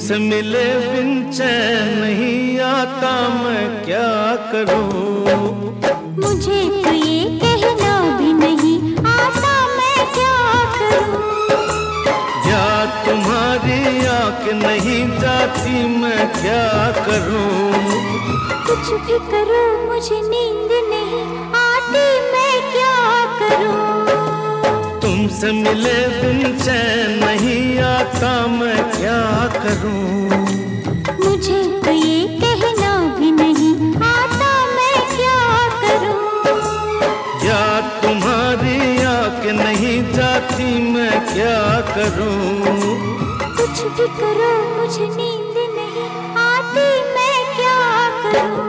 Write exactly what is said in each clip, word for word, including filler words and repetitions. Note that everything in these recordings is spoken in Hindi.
तुमसे मिले बिन चैन नहीं आता, मैं क्या करूं? मुझे तो ये कहना भी नहीं आता, मैं क्या करूं? याद तुम्हारी आंख नहीं जाती, मैं क्या करूं? कुछ भी करो मुझे नींद नहीं आती, मैं क्या करूं? तुमसे मिले बिन चैन नहीं आता, मैं क्या करूं? मुझे तो ये कहना भी नहीं आता, मैं क्या करूं? याद तुम्हारी आंख नहीं जाती, मैं क्या करूं? कुछ भी करो मुझे नींद नहीं आती, मैं क्या करूं?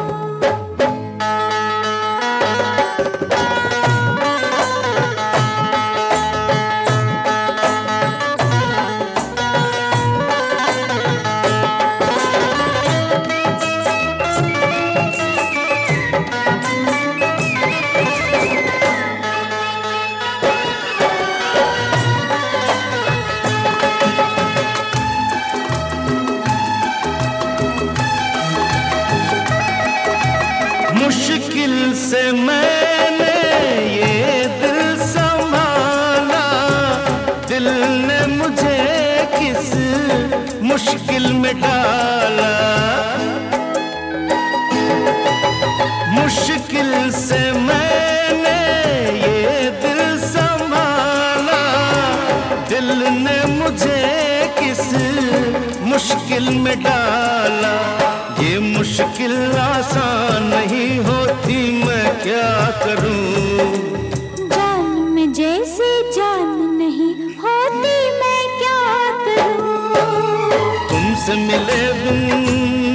मुश्किल से मैंने ये दिल संभाला, दिल ने मुझे किस मुश्किल में डाला। मुश्किल से मैंने ये दिल संभाला, दिल ने मुझे किस मुश्किल में डाला। ये मुश्किल आसान नहीं होती, मैं क्या करूं? जान में जैसे जान नहीं होती, मैं क्या करूं? तुमसे मिले बिन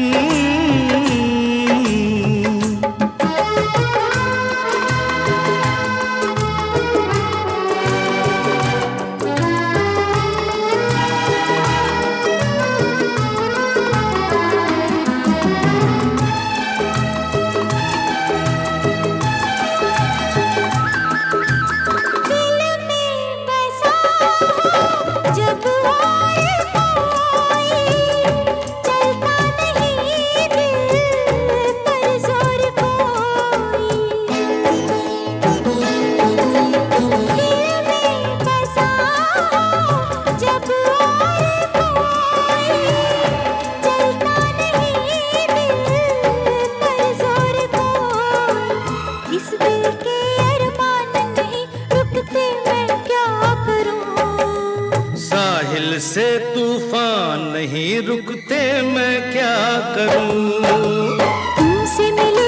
से तूफान नहीं रुकते, मैं क्या करूं? तुमसे मिले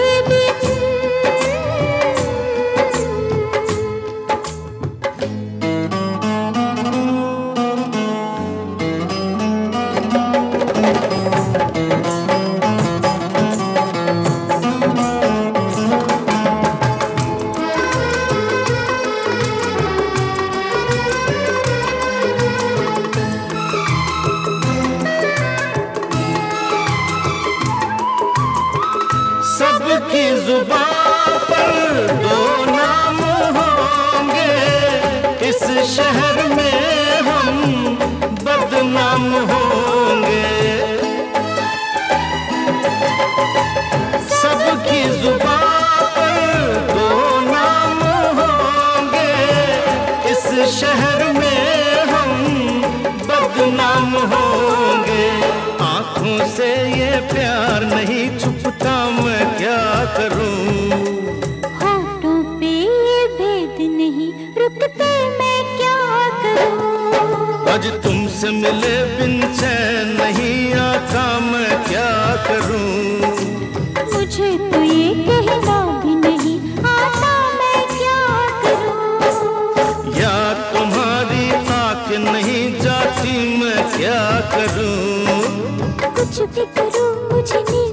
सबकी जुबान पर दो नाम होंगे, इस शहर में हम बदनाम होंगे। सबकी जुबान पर दो नाम होंगे, इस शहर में हम बदनाम होंगे। आंखों से ये प्यार नहीं छुपता, मैं क्या करूं? होठों पे ये भेद नहीं रुकते, मैं क्या करूं? आज तुमसे मिले बिन चैन नहीं आता, मैं क्या करूं? मुझे तो ये कहना भी नहीं आता, मैं क्या करूं? याद तुम्हारी आंख नहीं जाती, मैं क्या करूं? कुछ भी करूं मुझे नहीं